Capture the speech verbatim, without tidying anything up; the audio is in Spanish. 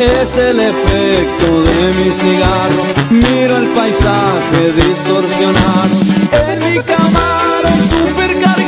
Es el efecto de mi cigarro, miro el paisaje distorsionado. En mi Camaro supercargado